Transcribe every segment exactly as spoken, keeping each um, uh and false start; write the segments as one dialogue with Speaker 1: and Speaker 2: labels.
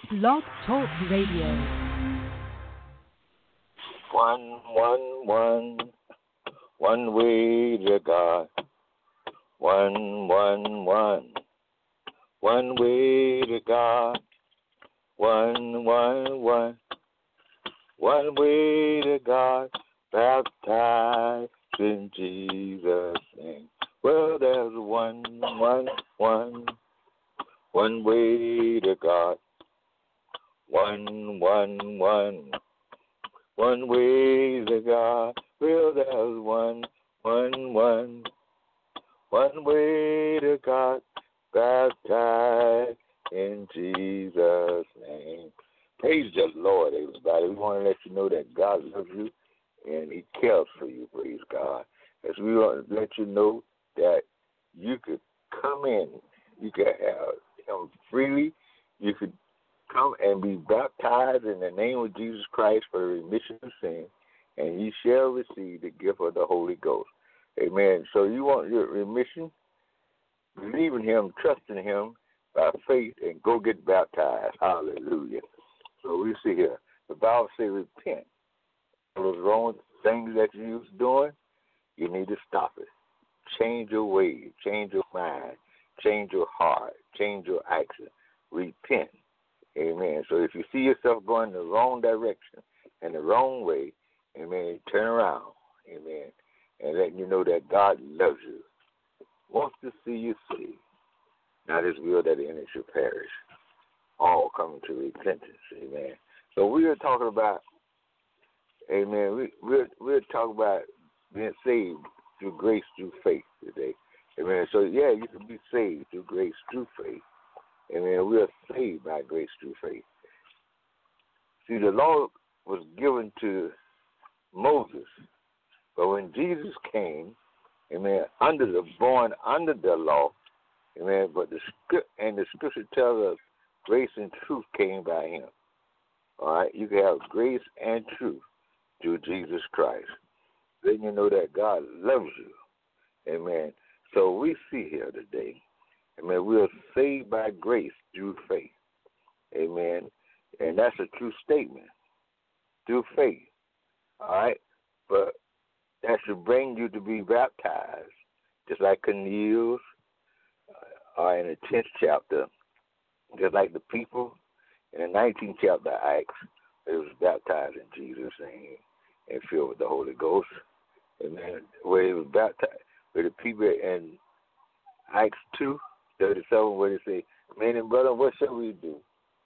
Speaker 1: Blog Talk Radio.
Speaker 2: One, one, one, one way to God. One, one, one, one way to God. One, one, one, one way to God. Baptized in Jesus' name. Well, there's one, one, one, one way to God. One, one, one, one way to God. Well, there's one, one, one, one way to God. Baptized in Jesus' name. Praise the Lord, everybody. We want to let you know that God loves you and He cares for you. Praise God. As we want to let you know that you could come in, you could have Him freely, you could come and be baptized in the name of Jesus Christ for the remission of sin, and ye shall receive the gift of the Holy Ghost. Amen. So you want your remission? Believe in Him, trust in Him by faith, and go get baptized. Hallelujah. So we see here, the Bible says repent. Those wrong things that you was doing, you need to stop it. Change your ways, change your mind, change your heart, change your action. Repent. Amen. So if you see yourself going the wrong direction and the wrong way, amen, turn around. Amen. And letting you know that God loves you. Wants to see you saved. Not His will that any should perish. All coming to repentance. Amen. So we are talking about, amen, we, we're, we're talking about being saved through grace, through faith today. Amen. So, yeah, you can be saved through grace, through faith. Amen. We are saved by grace through faith. See, the law was given to Moses, but when Jesus came, amen, under the born under the law, amen, but the script and the scripture tells us grace and truth came by Him. All right, you can have grace and truth through Jesus Christ. Then you know that God loves you. Amen. So we see here today, amen, we are saved by grace through faith. Amen. And that's a true statement. Through faith. All right? But that should bring you to be baptized, just like Cornelius, uh, in the tenth chapter, just like the people in the nineteenth chapter of Acts, they was baptized in Jesus' name and filled with the Holy Ghost. Amen. Where they was baptized, where the people in Acts two thirty-seven, where they say, "Men and brethren, what shall we do?"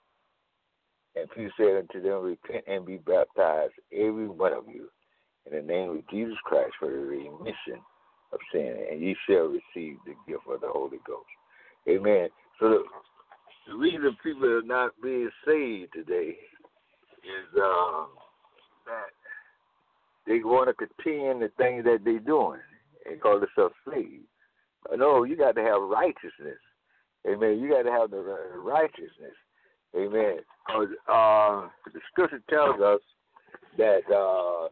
Speaker 2: And Peter said unto them, "Repent and be baptized, every one of you, in the name of Jesus Christ for the remission of sin, and ye shall receive the gift of the Holy Ghost." Amen. So the, the reason people are not being saved today is uh, that they want to continue in the things that they're doing and call themselves saved. No, you got to have righteousness. Amen. You got to have the righteousness. Amen. Uh, the scripture tells us that, uh,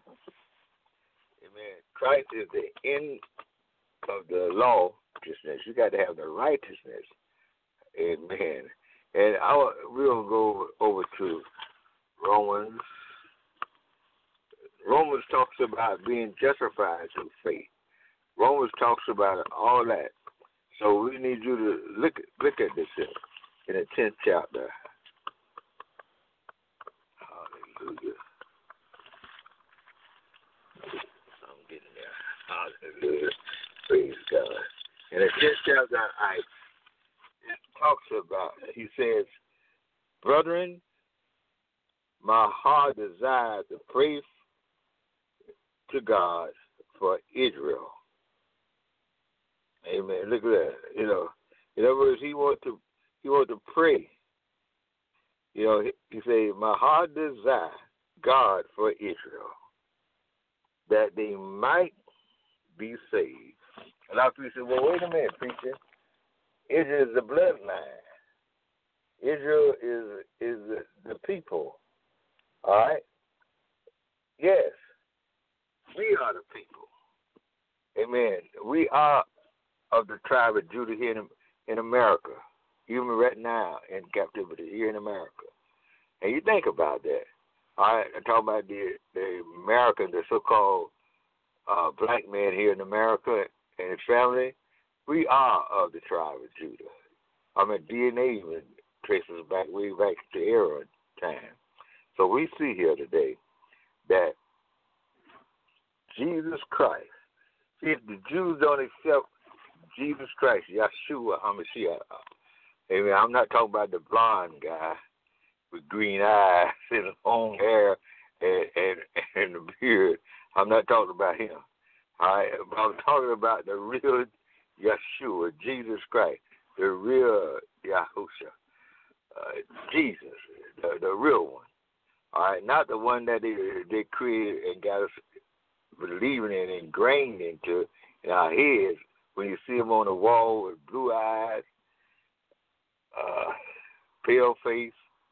Speaker 2: amen, Christ is the end of the law. Righteousness. You got to have the righteousness. Amen. And I, we'll go over to Romans. Romans talks about being justified through faith. Romans talks about all that. So we need you to look look at this in the tenth chapter. Hallelujah. I'm getting there. Hallelujah. Praise God. In the tenth chapter of Acts, it talks about, he says, "Brethren, my heart desires to pray to God for Israel." Amen. Look at that. You know, in other words, he wants to he wants to pray. You know, he, he said, "My heart desires God for Israel, that they might be saved." A lot of people say, "Well, wait a minute, preacher. Israel is the bloodline. Israel is is the, the people." All right? Yes, we are the people. Amen. We are of the tribe of Judah here in, in America, even right now in captivity here in America. And you think about that. All right, I'm talking about the the American, the so-called uh, black man here in America and his family. We are of the tribe of Judah. I mean, D N A even traces back way back to Aaron time. So we see here today that Jesus Christ, if the Jews don't accept Jesus Christ, Yeshua HaMashiach, amen, I'm not talking about the blonde guy with green eyes and long hair and, and, and a beard. I'm not talking about him. All right? I'm talking about the real Yeshua, Jesus Christ, the real Yahusha, uh, Jesus, the, the real one. All right, not the one that they they created and got us believing in, ingrained into in our heads. When you see him on the wall with blue eyes, uh, pale face,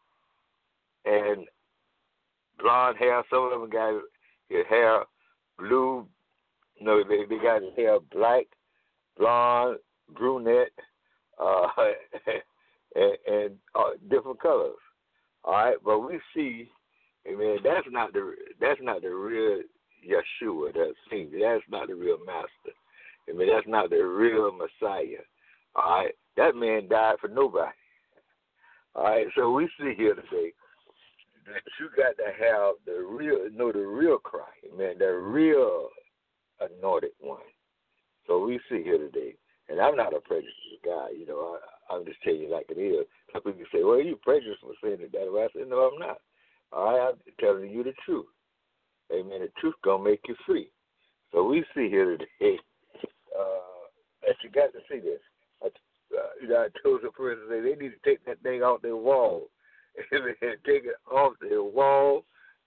Speaker 2: and blonde hair. Some of them got his hair blue. No, they they got his hair black, blonde, brunette, uh, and, and uh, different colors. All right, but we see. I mean, that's not the that's not the real Yeshua. That's that's not the real Master. I mean, that's not the real Messiah. All right, that man died for nobody. All right, so we see here today that you got to have the real, know the real Christ, man, the real anointed one. So we see here today, and I'm not a prejudiced guy. You know, I, I'm just telling you like it is. Some people say, "Well, you prejudiced for saying that." I said, "No, I'm not. All right, I'm telling you the truth. Amen. The truth gonna make you free." So we see here today uh, that you got to see this. I, uh, you know, I told the person they need to take that thing off their wall, and take it off their wall,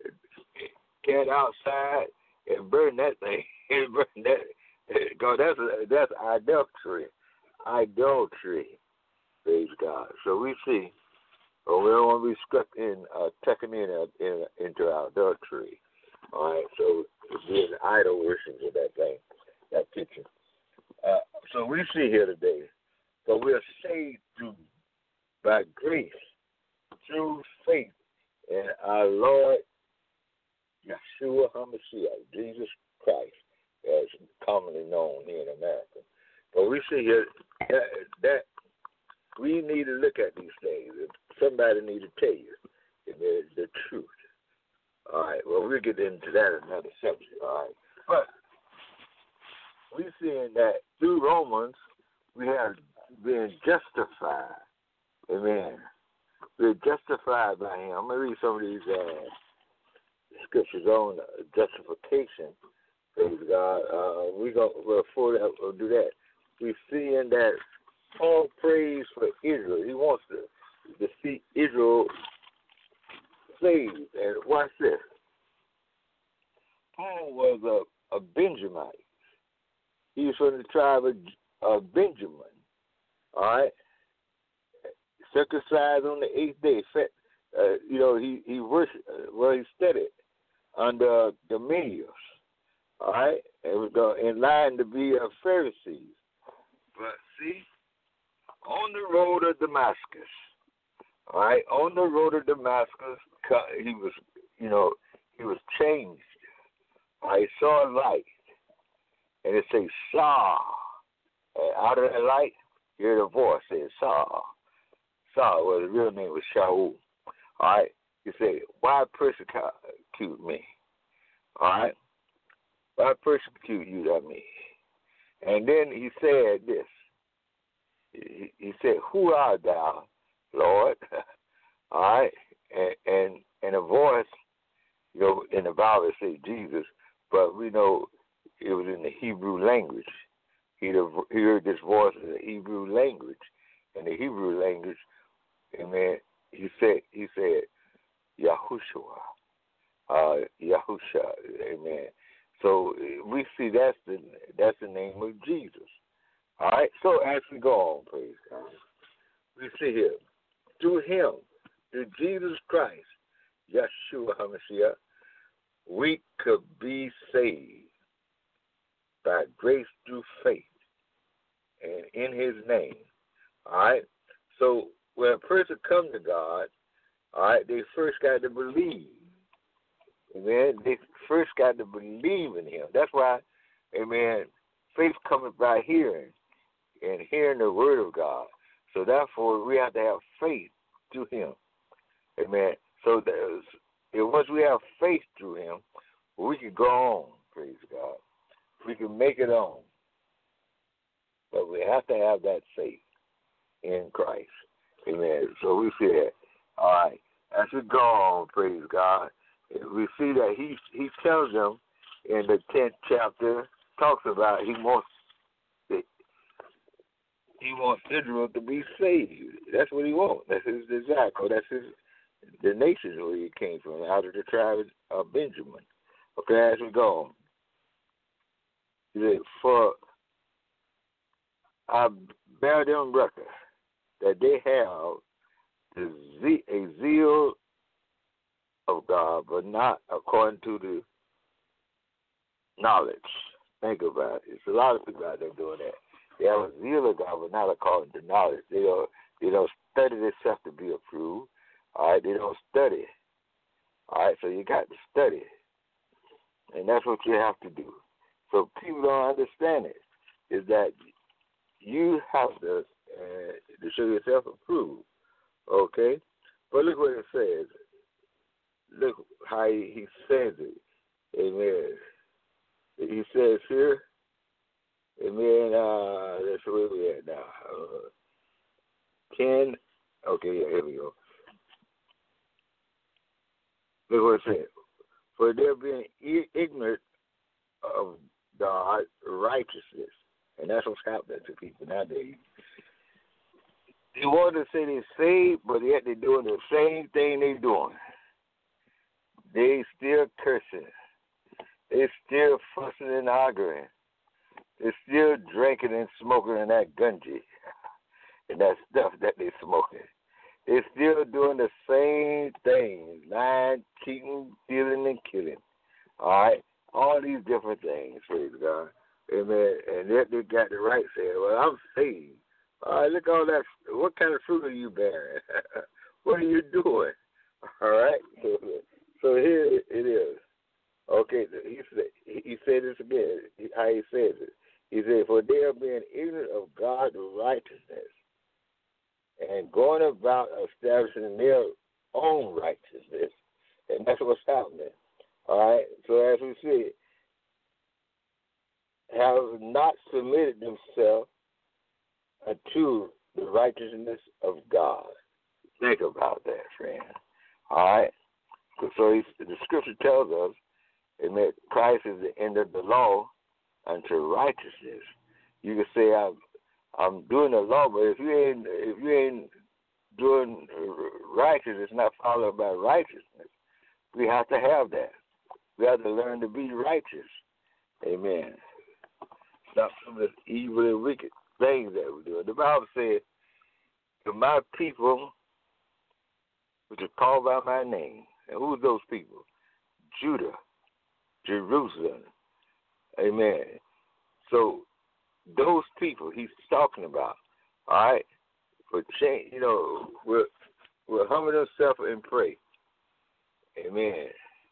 Speaker 2: get outside, and burn that thing. And burn that, because that's a, that's idolatry, idolatry. Praise God. So we see. Well, we don't want to be stuck in, uh, tucking in, uh, in into our adultery. All right, so being idol worship of that thing, that picture. Uh, so we see here today, so we are saved through by grace, through faith in our Lord Yeshua HaMashiach, Jesus Christ, as commonly known here in America. But we see here that, that we need to look at these things. Somebody need to tell you the, the truth. All right. Well, we'll get into that in another subject. All right. But we're seeing that through Romans, we have been justified. Amen. We're justified by Him. I'm going to read some of these uh, scriptures on justification. Praise God. Uh, we're going to, before that, we'll do that. We're seeing that Paul prays for Israel. He wants to, to see Israel saved. And watch this. Paul was a, a Benjamite. He was from the tribe of, of Benjamin. All right? Circumcised on the eighth day. Uh, you know, he, he worshiped, well, he studied under Gamaliel. All right? It was in line to be a Pharisee. But see, on the road of Damascus, all right, on the road of Damascus, he was, you know, he was changed. I saw a light, and it says Saul. And out of that light, you hear the voice say Saul. Saul, well, his real name was Shaul. All right, he said, "Why persecute me? All right, why persecute you that me?" And then he said this. He, he said, "Who art thou, Lord?" All right, and, and and a voice, you know, in the Bible it says Jesus, but we know it was in the Hebrew language. He heard this voice in the Hebrew language. In the Hebrew language, amen, he said, he said, Yahushua, uh, Yahusha, amen. So we see that's the that's the name of Jesus. All right. So as we go on, praise God, we see here through Him, through Jesus Christ, Yeshua HaMashiach, we could be saved by grace through faith and in His name. All right. So when a person comes to God, All right, they first got to believe. Amen. They first got to believe in him. That's why, amen, faith cometh by hearing, and hearing the word of God. So therefore, we have to have faith through him. Amen. So there's, and once we have faith through him, we can go on, praise God. We can make it on. But we have to have that faith in Christ. Amen. So we see that. All right. As we go on, praise God, we see that he he tells them in the tenth chapter, talks about he wants the, he wants Israel to be saved. That's what he wants. That's his desire. That's his the nation where he came from, out of the tribe of Benjamin. Okay, as we go on. He said, for I bear them record that they have the ze- a zeal of God, but not according to the knowledge. Think about it. It's a lot of people out there doing that. They have a zeal of God, but not according to knowledge. They don't, they don't study themselves to be approved. All right, they don't study. All right, so you got to study. And that's what you have to do. So people don't understand it, is that you have to, uh, to show yourself approved. Okay? But look what it says. Look how he, he says it. Amen. He says here, amen, uh, that's where we at now. Uh, ten, okay, yeah, here we go. Look what it says. For they're being ignorant of God's righteousness. And that's what's happening to people nowadays. They want to say they're saved, but yet they're doing the same thing they're doing. They still cursing. They still fussing and arguing. They're still drinking and smoking in that gunji and that stuff that they're smoking. They're still doing the same things, lying, cheating, stealing, and killing. All right? All these different things, praise God. Amen. And yet they got the right saying, well, I'm saved. All right, look at all that. What kind of fruit are you bearing? What are you doing? All right? So, so here it is. Okay, he said, he said this again, how he says it. He said, for they are being ignorant of God's righteousness and going about establishing their own righteousness. And that's what's happening. All right? So as we see, have not submitted themselves unto the righteousness of God. Think about that, friend. All right? So he, the scripture tells us that Christ is the end of the law unto righteousness. You can say I'm I'm doing the law, but if you ain't if you ain't doing righteous, it's not followed by righteousness. We have to have that. We have to learn to be righteous. Amen. Stop some of this evil and wicked things that we do. The Bible says, to my people, which are called by my name. And who's those people? Judah, Jerusalem. Amen. So those people he's talking about, all right, for change, you know, will will humble themselves and pray. Amen.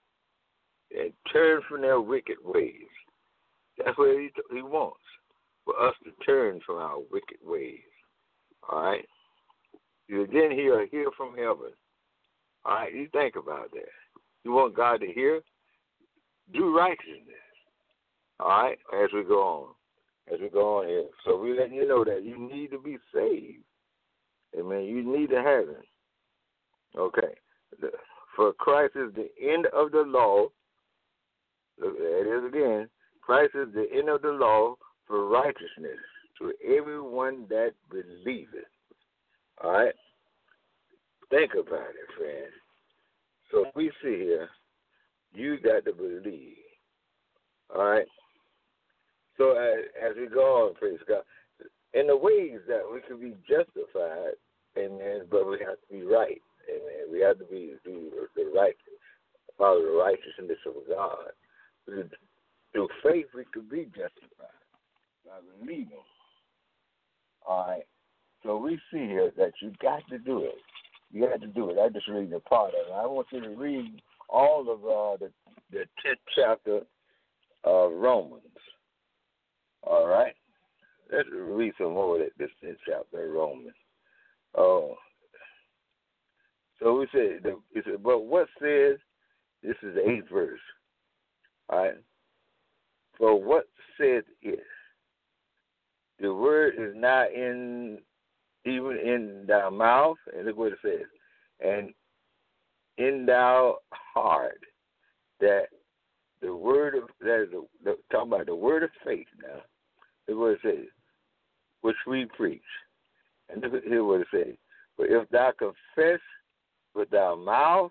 Speaker 2: And turn from their wicked ways. That's what he, he wants, for us to turn from our wicked ways. All right? You then hear hear from heaven. All right? You think about that. You want God to hear? Do righteousness. All right? As we go on. As we go on here. So we let you know that you need to be saved. Amen. You need to have it. Okay. For Christ is the end of the law. Look, there it is again. Christ is the end of the law for righteousness to everyone that believeth. All right? Think about it, friend. So we see here, you got to believe. All right? So as, as we go on, praise God, in the ways that we can be justified, amen, but we have to be right. Amen. We have to be do the right, follow the righteousness of God. Through faith, we could be justified by believing. All right. So we see here that you got to do it. You have to do it. I just read a part of it. I want you to read all of uh, the the tenth chapter of Romans. All right. Let's read some more of this tenth chapter of Romans. Oh. So we said, the, it said, but what says, this is the eighth verse. All right. For what says it? The word is not in, even in thy mouth, and look what it says, and in thy heart, that the word of, that is the, the, talking about the word of faith now, look what it says, which we preach. And look at here what it says. But if thou confess with thy mouth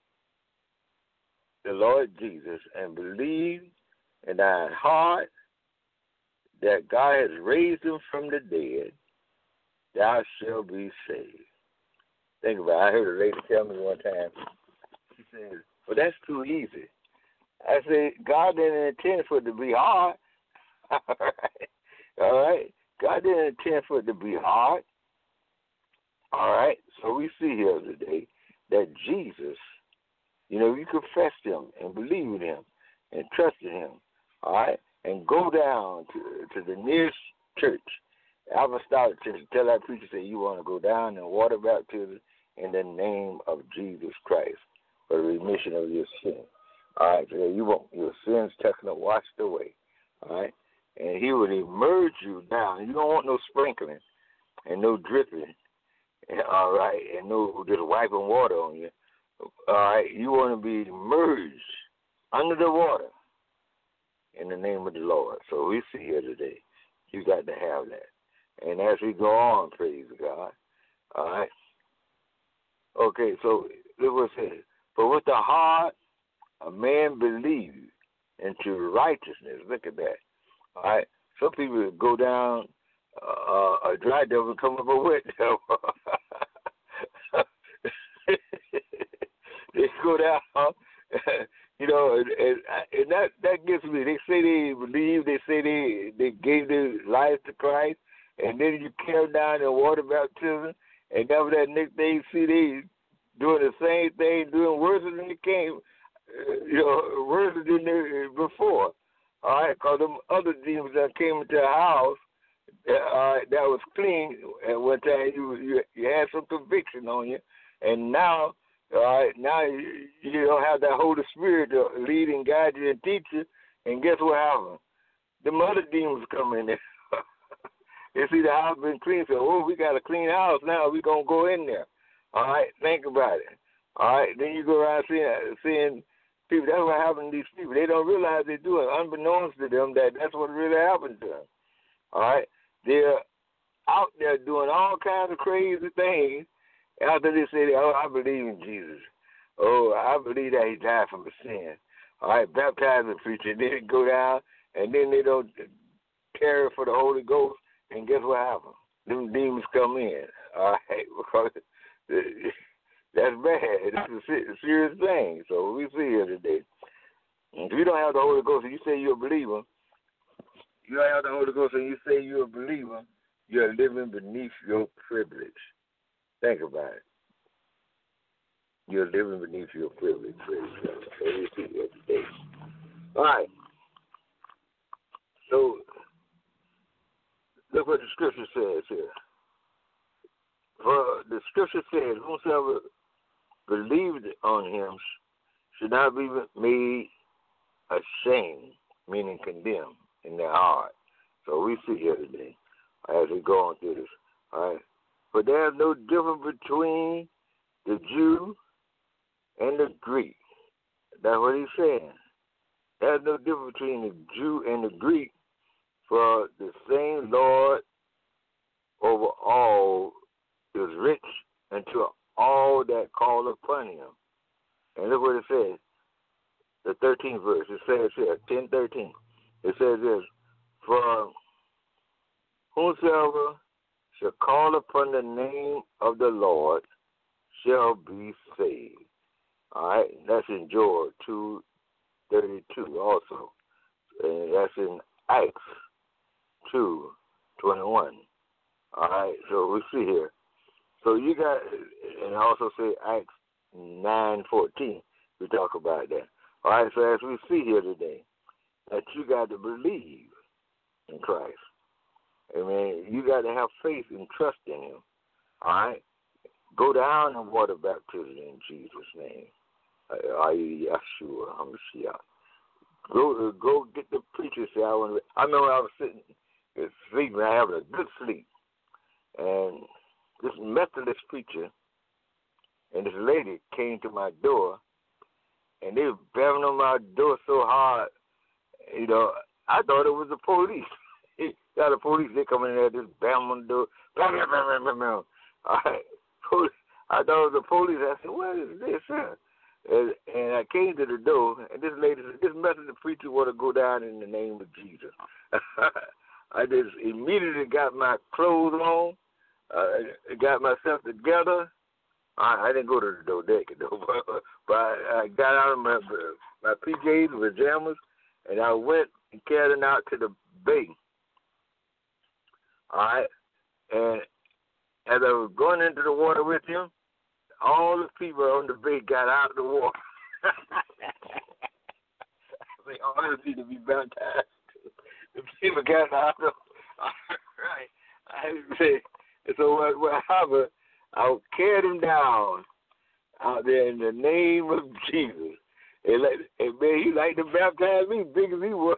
Speaker 2: the Lord Jesus and believe in thy heart that God has raised him from the dead, thou shalt be saved. Think about it. I heard a lady tell me one time, she said, well, that's too easy. I said, God didn't intend for it to be hard. All right. All right. God didn't intend for it to be hard. All right. So we see here today that Jesus, you know, you confess him and believe in him and trust in him. All right. And go down to, to the nearest church, apostolic church, tell that preacher, say you want to go down in water baptism in the name of Jesus Christ for the remission of your sin. All right, so you want your sins taken and washed away. All right, and he will immerse you down. You don't want no sprinkling and no dripping. All right, and no just wiping water on you. All right, you want to be immersed under the water in the name of the Lord. So we see here today, you got to have that. And as we go on, praise God. All right. Okay, so look what it says. For with the heart a man believes into righteousness. Look at that. All right. Some people go down uh, a dry devil and come up a wet devil. They go down, you know, and, and, and that that gets me. They say they believe. They say they they gave their life to Christ, and then you carry down in water baptism, and after that next day you see they doing the same thing, doing worse than they came, you know, worse than they before. All right, because them other demons that came into the house, uh, that was clean at one time, you, you you had some conviction on you, and now, all right, now you, you don't have that Holy Spirit to lead and guide you and teach you, and guess what happened? Them other demons come in there. They see the house been clean, so, oh, we got a clean house now, we going to go in there. All right, think about it. All right, then you go around seeing, seeing people. That's what happened to these people. They don't realize they're doing it, unbeknownst to them, that that's what really happened to them. All right, they're out there doing all kinds of crazy things after they say, oh, I believe in Jesus. Oh, I believe that he died for my sin. All right, baptize the preacher. Then they go down, and then they don't care for the Holy Ghost, and guess what happens? Them demons come in. All right, because that's bad. It's a serious thing. So we see here today. If you don't have the Holy Ghost and you say you're a believer, you don't have the Holy Ghost and you say you're a believer, you're living beneath your privilege. Think about it. You're living beneath your privilege. So we see here today. All right. So look what the scripture says here. For the scripture says, whosoever believed on him should not be made ashamed, meaning condemned in their heart. So we see here today as we go on through this. All right. But there's no difference between the Jew and the Greek. That's what he's saying. There's no difference between the Jew and the Greek, for the same Lord over all is rich unto all that call upon him. And look what it says, the thirteenth verse. It says here, ten thirteen. It says this, for whosoever shall call upon the name of the Lord shall be saved. All right, that's in Joel two thirty-two also. And that's in Acts two twenty-one. All right, so we see here. So you got, and also say Acts nine fourteen. We talk about that. All right. So as we see here today, that you got to believe in Christ. Amen. You got to have faith and trust in Him. All right. Go down in water baptism in Jesus' name. Are you Yeshua HaMashiach? Go, go get the preacher. Say, I want. I remember I was sitting sleeping. I having a good sleep, and this Methodist preacher and this lady came to my door, and they were banging on my door so hard, you know, I thought it was the police. Got the police, they coming in there, just bam on the door, bam, bam, bam, bam, bam. All right. I thought it was the police. I said, what is this, sir? And, and I came to the door, and this lady said, this Methodist preacher want to go down in the name of Jesus. I just immediately got my clothes on, uh, got myself together. I, I didn't go to the door deck, though, but, but I, I got out of my, my P Js and pajamas, and I went and carried them out to the bay. All right? And as I was going into the water with him, all the people on the bay got out of the water. They all need to be baptized. The people got out of the water. Right. I say, so what, what happened, I carried him down out there in the name of Jesus. And, like, and man, he liked to baptize me big as he was.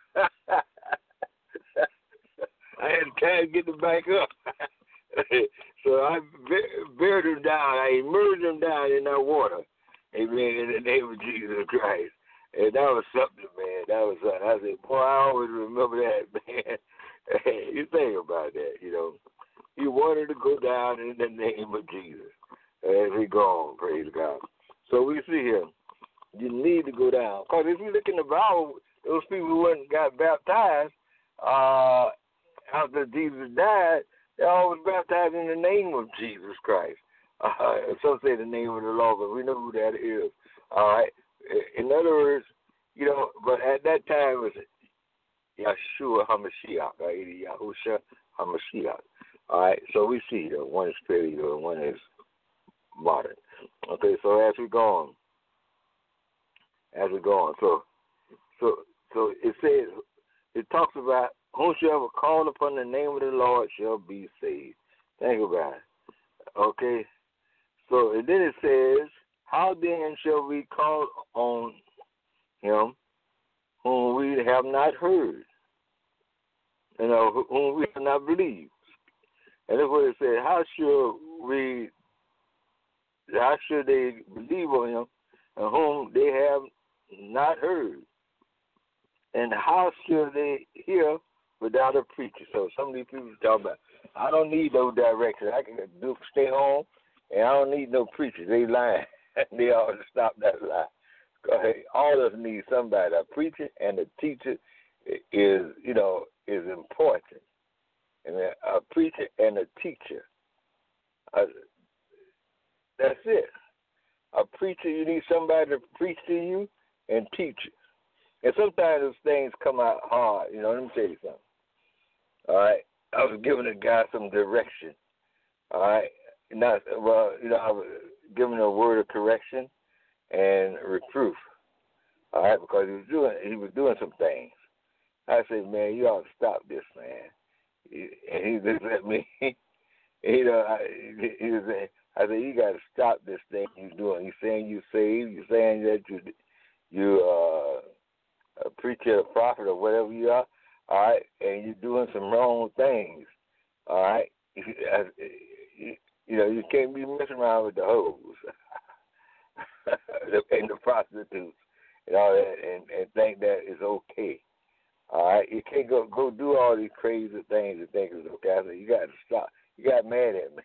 Speaker 2: I had time to get him back up. So I buried him down. I immersed him down in that water. Amen. In the name of Jesus Christ. And that was something, man. That was something. I said, boy, I always remember that, man. Hey, you think about that, you know. He wanted to go down in the name of Jesus. As he gone, praise God. So we see here, you need to go down. Because if you look in the Bible, those people who went and got baptized uh, after Jesus died, they all was baptized in the name of Jesus Christ. Uh, some say the name of the Lord, but we know who that is. All right. In other words, you know, but at that time it was Yeshua HaMashiach, right? Yahusha HaMashiach. All right. So we see that one is paleo and one is modern. Okay. So as we go on, as we go on, so so so it says, it talks about whosoever call upon the name of the Lord shall be saved. Think about it. Okay? So, and then it says, how then shall we call on him whom we have not heard? You know, whom we have not believed. And that's what it says, how should we, how should they believe on him and whom they have not heard? And how should they hear without a preacher? So some of these people talk about, I don't need no direction. I can do stay home, and I don't need no preachers. They lying. They ought to stop that lie. Hey, all of us need somebody. A preacher and a teacher is, you know, is important. And a preacher and a teacher, uh, that's it. A preacher, you need somebody to preach to you and teach you. And sometimes those things come out hard. You know, let me tell you something. All right. I was giving a guy some direction. All right. Not, well, you know, I was giving a word of correction and reproof. All right, because he was doing he was doing some things. I said, man, you ought to stop this, man. And he just let me, you know, I, he was saying, I said, you got to stop this thing you're doing. You're saying you saved. You're saying that you you uh. a preacher, a prophet, or whatever you are, all right, and you're doing some wrong things, all right? You, you know, you can't be messing around with the hoes and the prostitutes and all that and, and think that is okay, all right? You can't go go do all these crazy things and think it's okay. I said, you got to stop. You got mad at me.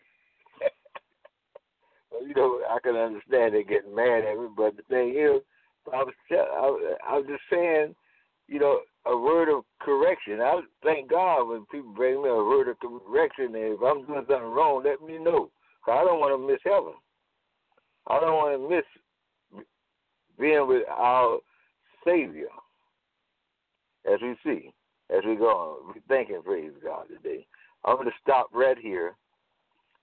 Speaker 2: Well, you know, I can understand they getting mad at me, but the thing is, I was, I was just saying, you know, a word of correction. I thank God when people bring me a word of correction, and if I'm doing something wrong, let me know. Because I don't want to miss heaven. I don't want to miss being with our Savior, as we see, as we go on. We're thinking, praise God, today. I'm going to stop right here,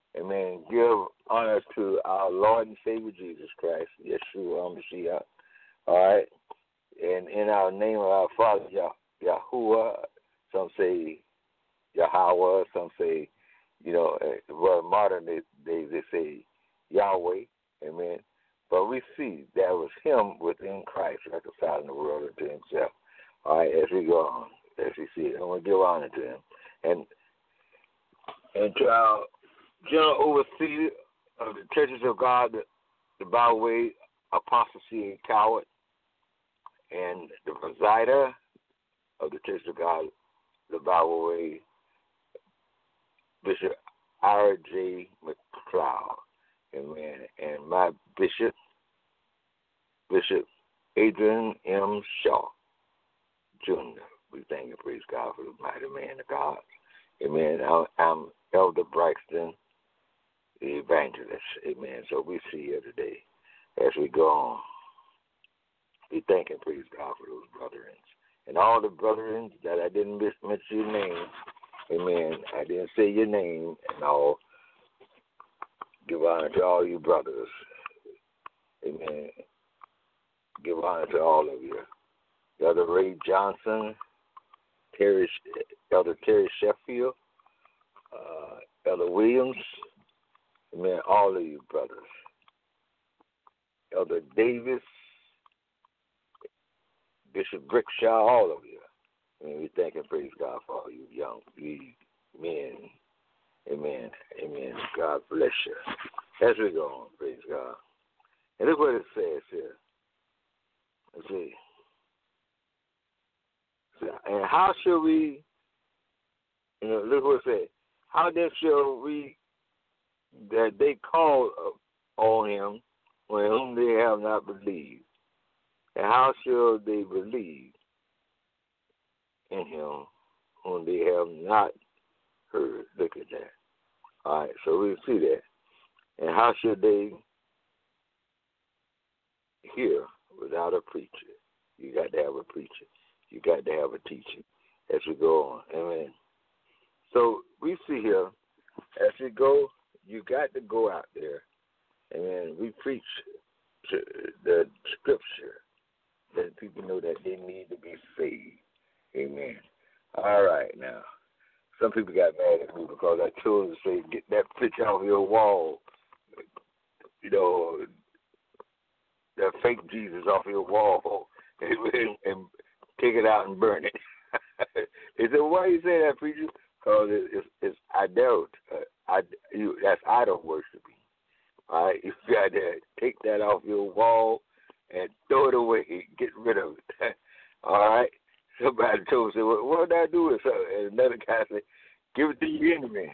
Speaker 2: Amen. Give honor to our Lord and Savior Jesus Christ, Yeshua HaMashiach. All right. And in our name of our Father, Yah- Yahuwah, some say Yahweh, some say, you know, uh, well, modern days they, they say Yahweh. Amen. But we see that was him within Christ reconciling the world unto himself. All right, as we go on, as we see it, I want to give honor to him. And and to our general overseer of the churches of God, the, the Byway Apostasy and Coward, and the presider of the Church of God, the Byway, Bishop R J McLeod. Amen. And my bishop, Bishop Adrian M. Shaw, Junior We thank and praise God for the mighty man of God. Amen. I'm Elder Braxton, the evangelist. Amen. So we see here today as we go on. We thank and praise God for those brethren. And all the brethren that I didn't mention your name, amen, I didn't say your name and all. Give honor to all you brothers. Amen. Give honor to all of you. Elder Ray Johnson, Terry, Elder Terry Sheffield, uh, Elder Williams, amen, all of you brothers. Elder Davis, Bishop Brickshaw, all of you. And we thank and praise God for all you young you men. Amen. Amen. God bless you. As we go on, praise God. And look what it says here. Let's see. And how shall we, you know, look what it says. How then shall we, that they call on him on whom they have not believed? And how shall they believe in him whom they have not heard? Look at that. All right, so we see that. And how should they hear without a preacher? You got to have a preacher. You got to have a teacher as we go on. Amen. So we see here, as we go, you got to go out there. Amen. We preach the scripture, that people know that they need to be saved. Amen. All right, now. Some people got mad at me because I told them to say, get that picture off your wall. You know, that fake Jesus off your wall and, and take it out and burn it. They said, well, why you say that, preacher? Because it, it's, it's idol. Uh, I, you, that's idol worshiping. All right? You got to take that off your wall and throw it away. Get rid of it. All right? Somebody told me, well, what did I do with it? And another guy said, give it to your enemy.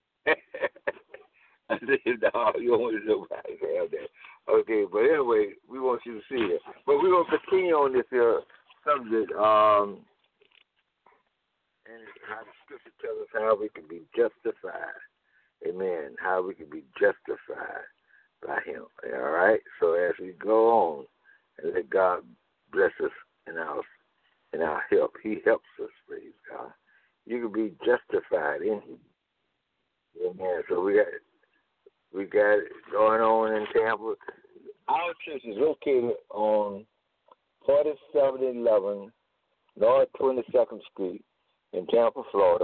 Speaker 2: I said, no, you don't want nobody to have that. Okay, but anyway, we want you to see it. But we're going to continue on this uh, subject. Um, and how the scripture tells us how we can be justified. Amen. How we can be justified by him. All right? So as we go on, and let God bless us in our and our help. He helps us, praise God. You can be justified in him. Amen. So we got we got it going on in Tampa. Our church is located on forty-seven eleven North twenty-second Street in Tampa, Florida.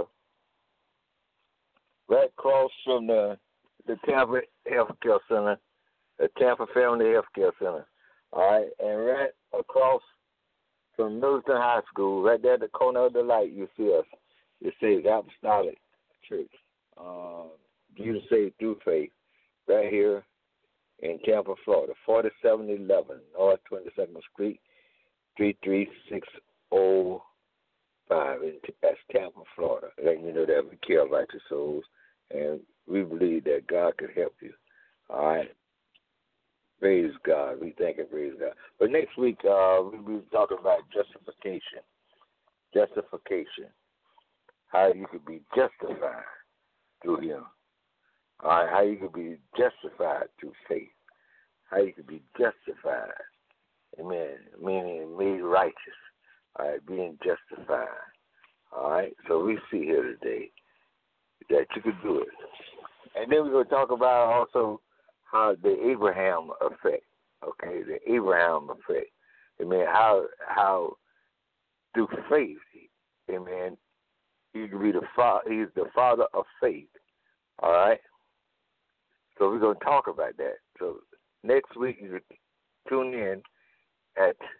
Speaker 2: Right across from the the Tampa Healthcare Center, the Tampa Family Healthcare Center. All right, and right across from Milton High School, right there at the corner of the light, you see us. It says Apostolic Church, uh, Jesus Saved Through Faith, right here in Tampa, Florida, forty-seven eleven North twenty-second Street, three three six zero five. That's Tampa, Florida. Letting you know that we care about your souls, and we believe that God can help you. All right. Praise God. We thank and praise God. But next week, uh, we'll be talking about justification. Justification. How you could be justified through him. All right. How you could be justified through faith. How you could be justified. Amen. Meaning made righteous. All right. Being justified. All right. So we see here today that you could do it. And then we're going to talk about also how the Abraham effect, okay, the Abraham effect. I mean, how how through faith, amen, he can be the father, he's the father of faith, all right? So we're going to talk about that. So next week, you tune in at